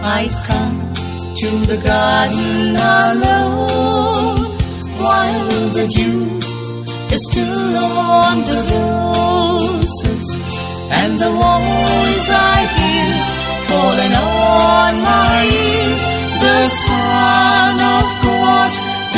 I'd come to the garden alone, while the dew is still on the roses, and the voice I hear falling on my ear, the Son of God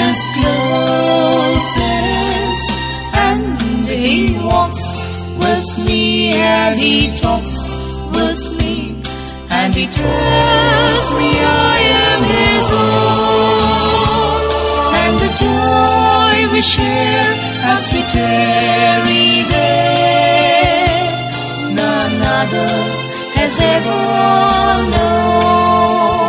discloses, and He walks with me, and He talks with me, and He tells me I am His own, and the joy we share as we tarry there, none other has ever known.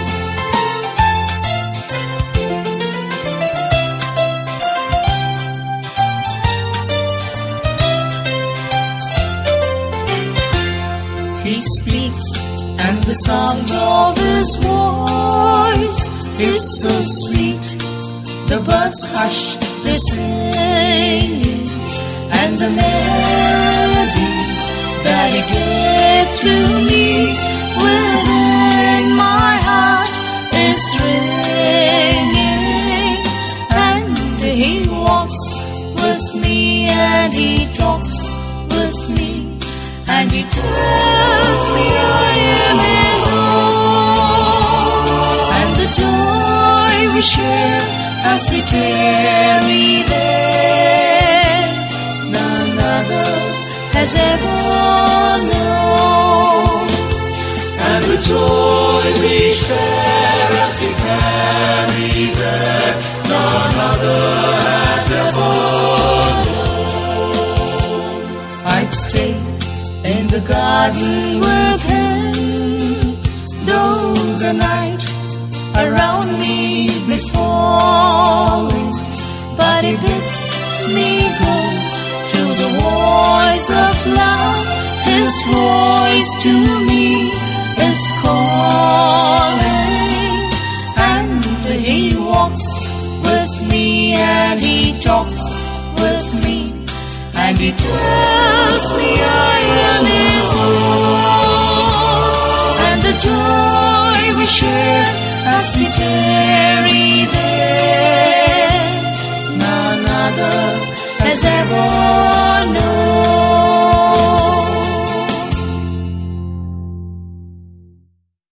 He speaks, and the sound of His voice is so sweet. The birds hush their singing, and the melody that He gave to me within my heart is ringing. And He walks with me, and He talks with me, and He tells me I am His own, and the joy we share as we tarry there, none other has ever known. And the joy we share as we tarry there, none other has ever known. I'd stay in the garden with Him, though the night around me be falling, but He bids me go to the voice of love. His voice to me is calling, and He walks with me, and He talks with me, and He tells me I am His own, and the joy we share as we tarry there, none other has ever